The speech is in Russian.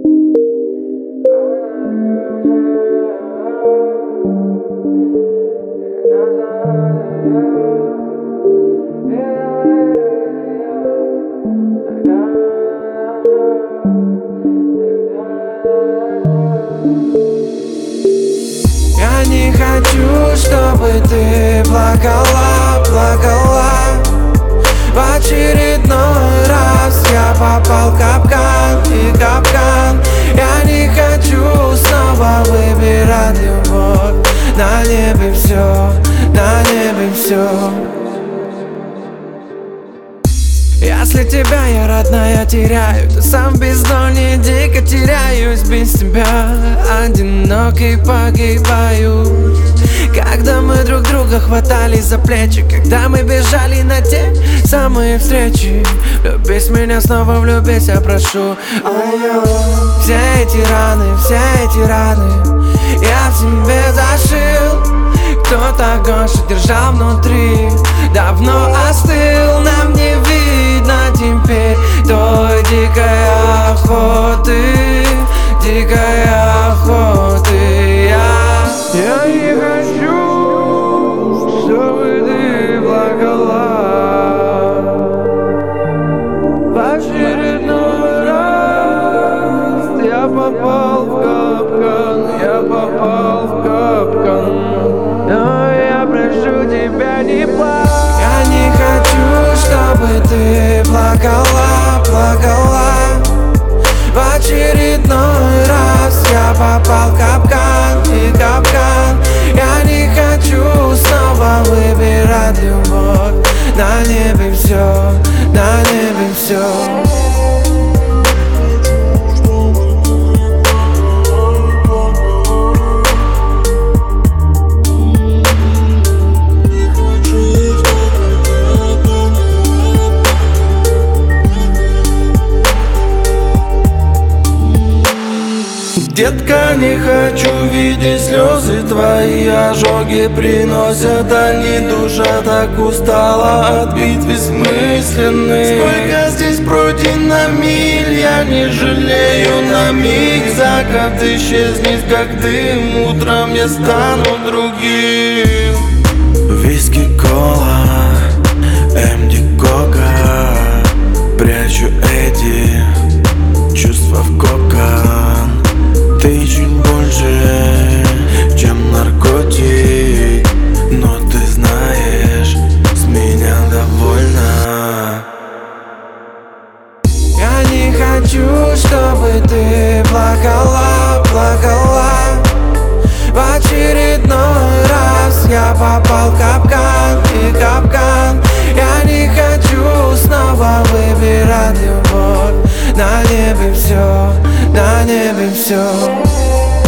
Я не хочу, чтобы ты плакала, плакала. В очередной раз я попал в капкан и капкан. Я не хочу снова выбирать любовь. На небе все, на небе все. Если тебя я, родная, теряю, то сам в бездонье дико теряюсь без тебя. Одинокий погибаю. Когда мы друг друга хватали за плечи, когда мы бежали на те самые встречи. Влюбись в меня снова, влюбись, я прошу. Все эти раны я в себе зашил. Кто-то огонь, что держал внутри, давно остыл. Нам не видно теперь той дикой охоты, дикой охоты. Я не хочу, чтобы ты плакала. В очередной раз я попал в капкан, я попал в капкан. Но я прошу тебя, не плачь. Я не хочу, чтобы ты плакала, плакала. В очередной раз я попал в капкан и капкан. Я не хочу снова выбирать любовь. На небе все, на небе все. Детка, не хочу видеть слезы твои, ожоги приносят они. Душа так устала от битв бессмысленных. Сколько здесь пройдено миль, я не жалею на миг. Закат исчезнет, как дым, утром я стану другим. Виски, кола, МД, кока, прячу эти чувства в кокон. Ты чуть больше, чем наркотик, но ты знаешь, с меня довольна. Я не хочу, чтобы ты плакала, плакала. В очередной раз я попал в капкан и капкан. Я не хочу снова выбирать любовь. На небе все, на небе все.